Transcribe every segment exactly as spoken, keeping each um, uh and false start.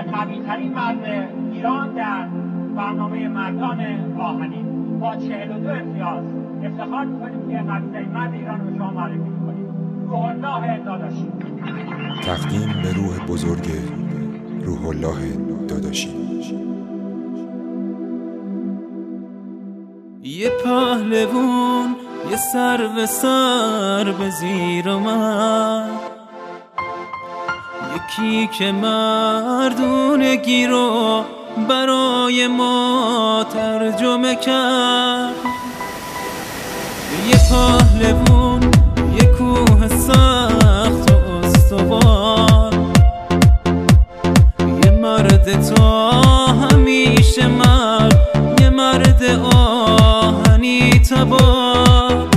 قوی ترین مرد ایران در برنامه مردان آهنین با چهل و دو امتیاز افتخار میکنیم که قوی ترین مرد ایران رو به شما معرفی میکنیم. روح الله داداشی. تقدیم به روح بزرگ روح الله داداشی. یه پهلوون یه سر به سر به زیر اومد، یکی که مردونگی رو برای ما ترجمه کرد. یه پهلوون یه کوه سخت و استوار، یه مرد تا همیشه مرد، یه مرد آهنی تبار.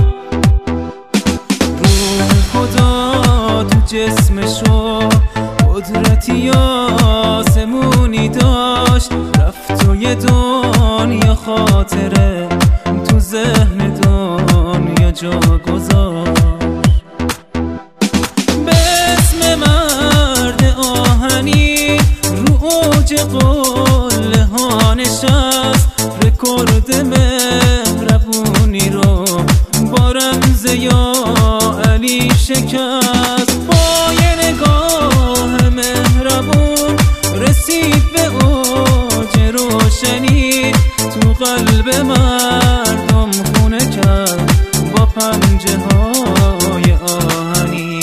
روح خدا تو جسمشو قدرتی آسمونی داشت، رفت و یه دنیا خاطره تو ذهن دنیا جا گذاشت. به اسم مرد آهنی رو اوج قله ها نشست، رکورد مهربونی رو با رمز یا علی شکست. با یه نگاه مهربون رسید به اوج روشنی، تو قلب مردم خونه کرد با پنجه های آهنی.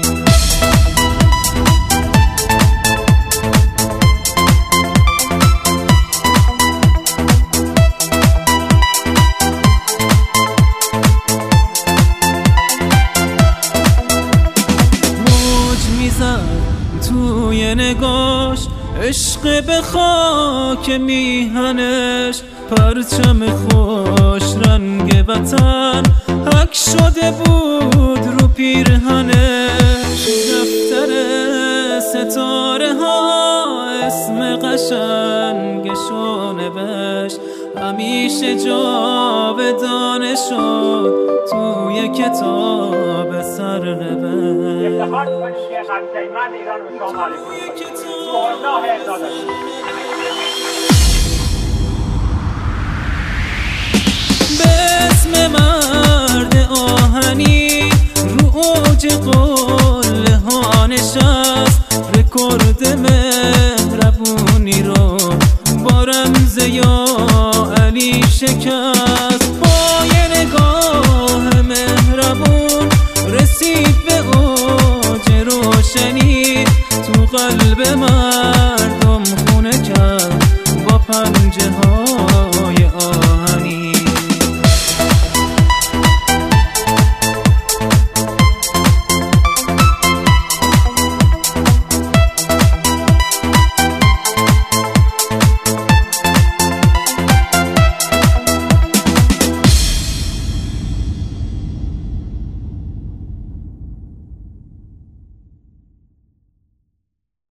توی نگاش عشق به خاک میهنش، پرچم خوش رنگ وطن حک شده بود رو پیرهنش. دفتر ستاره ها اسم قشنگشو نوشت، همیشه جاودانه شد توی کتاب سرنوشت. افتخار میکنیم که قوی‌ترین مرد ایران رو به شما معرفی میکنیم. روح الله داداشی. به اسم مرد آهنی رو اوج قله ها نشست، رکورد مهربونی رو با رمز یا علی شکست.